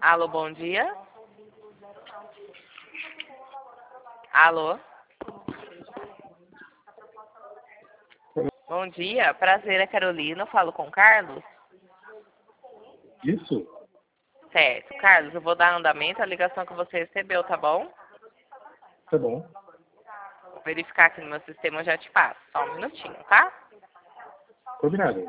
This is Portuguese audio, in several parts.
Alô, bom dia. Alô. Bom dia, prazer, é Carolina. Eu falo com o Carlos. Isso? Certo. Carlos, eu vou dar andamento à ligação que você recebeu, tá bom? Tá bom. Vou verificar aqui no meu sistema, eu já te passo. Só um minutinho, tá? Combinado.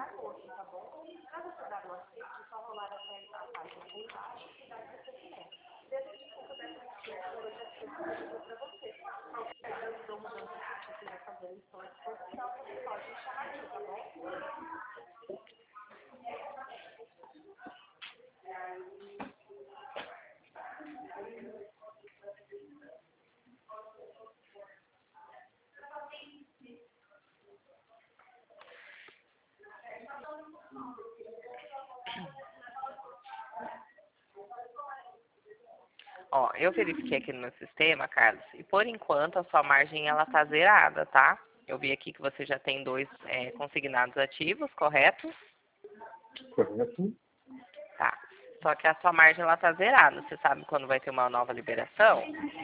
Ó, eu verifiquei aqui no meu sistema, Carlos, e por enquanto a sua margem ela tá zerada, tá? Eu vi aqui que você já tem dois consignados ativos, correto? Correto. Tá. Só que a sua margem ela tá zerada. Você sabe quando vai ter uma nova liberação?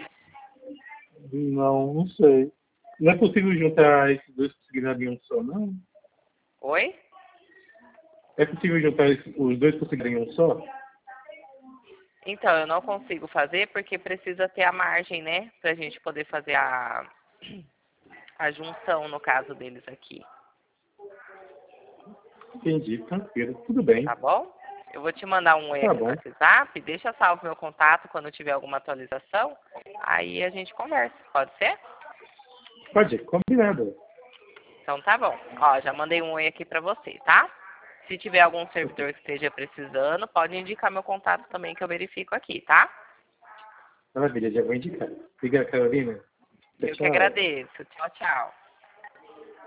Não sei. Não é possível juntar esses dois consignados em um só, não? Oi? É possível juntar os dois consignados em um só? Então, eu não consigo fazer porque precisa ter a margem, né? Pra gente poder fazer a junção no caso deles aqui. Entendi, tranquilo. Tudo bem. Tá bom? Eu vou te mandar um oi Tá aqui no bom. WhatsApp. Deixa salvo meu contato quando tiver alguma atualização. Aí a gente conversa. Pode ser? Pode, combinado. Então tá bom. Ó, já mandei um oi aqui pra você, tá? Se tiver algum servidor que esteja precisando, pode indicar meu contato também que eu verifico aqui, tá? Maravilha, já vou indicar. Obrigado, Carolina. Eu que Tchau. agradeço. Tchau, tchau.